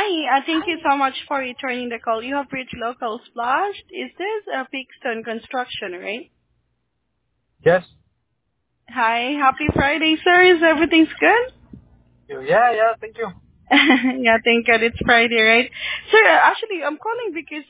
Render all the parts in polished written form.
Hi, thank you so much for returning the call. You have reached Local Splash. Is this a Peakstone Construction, right? Yes. Hi, happy Friday, sir. Is everything's good? Yeah, thank you. Yeah, thank God it's Friday, right? Sir, actually, I'm calling because,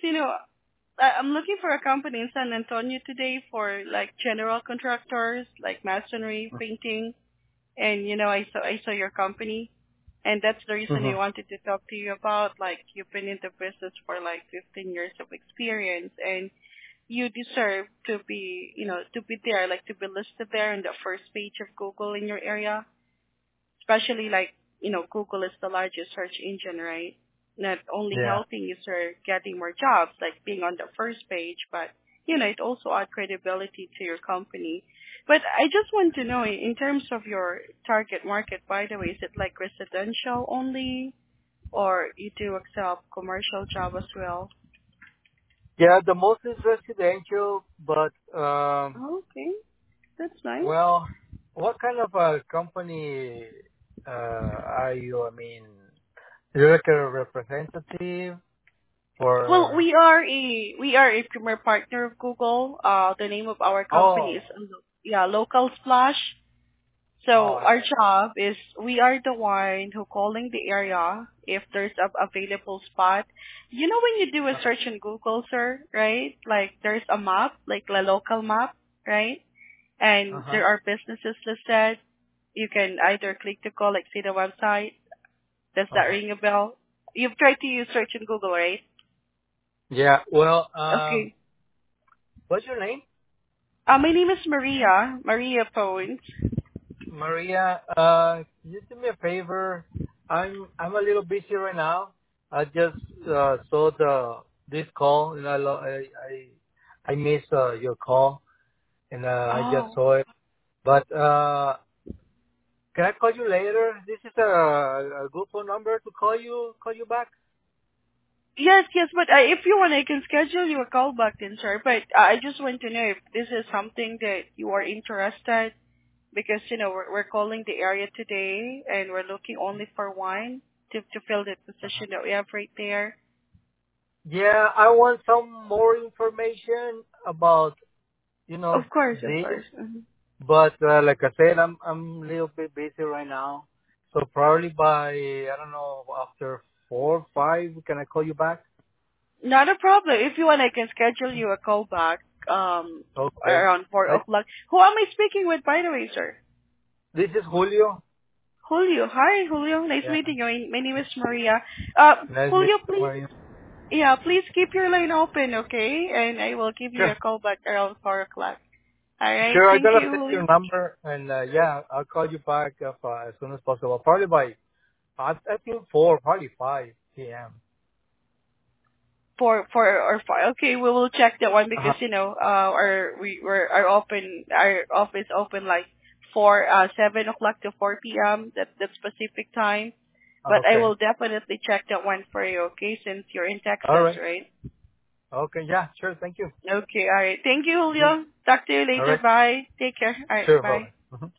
I'm looking for a company in San Antonio today for like general contractors, like masonry, painting, and I saw your company. And that's the reason I Mm-hmm. wanted to talk to you about. Like, you've been in the business for like 15 years of experience, and you deserve to be, to be there, like to be listed there in the first page of Google in your area. Especially like, Google is the largest search engine, right? Not only Yeah. helping you, sir, getting more jobs, like being on the first page, but, it also adds credibility to your company. But I just want to know, in terms of your target market, by the way, is it like residential only, or you do accept commercial job as well? Yeah, the most is residential, but Oh, okay, that's nice. well, what kind of a company are you? I mean, you're like a representative Well, for? we are a premier partner of Google. The name of our company is Oh, Local Splash. So oh, our yeah. job is we are the one who calling the area if there's a available spot. You know when you do a search in Google, sir, right? Like there's a map, like a local map, right? Uh And huh. there are businesses listed. You can either click to call, like see the website. Does Uh that huh. ring a bell? You've tried to use search in Google, right? Yeah. Well, Okay. what's your name? My name is Maria. Maria Pones. Maria. Can you do me a favor? I'm a little busy right now. I just saw this call and I missed your call and I just Oh. saw it. But can I call you later? This is a good phone number to call you back. Yes, yes, but if you want, I can schedule you a call back then, sir. But I just want to know if this is something that you are interested, because we're calling the area today and we're looking only for one to fill the Uh-huh. position that we have right there. Yeah, I want some more information about Of this. course. Mhm. But like I said, I'm a little bit busy right now. So probably by I don't know after 4 5, can I call you back? Not a problem. If you want, I can schedule you a call back Okay. around four I, o'clock. Who am I speaking with, by the way, sir? this is Julio. Julio. Hi, Julio. Nice Yeah. meeting you. My name is Maria. Nice meeting Julio, you, please. Maria. Yeah, please keep your line open, okay? And I will give you Sure. a call back around 4 o'clock. All right. Sure. I'm Thank gonna you, send Julio. your number and yeah, I'll call you back as soon as possible. Probably by I think 4, probably 5 p.m. 4 or 5. Okay, we will check that one because Uh-huh. our office open like 7 o'clock to 4 p.m. That specific time. But I Okay. will definitely check that one for you, okay? Since you're in All Texas, right. right? Okay. Yeah. Sure. Thank you. Okay, all right. Thank you, Mhm. Julio. Talk to you All later. right. Bye. Take care. All right, Sure. bye. Bye.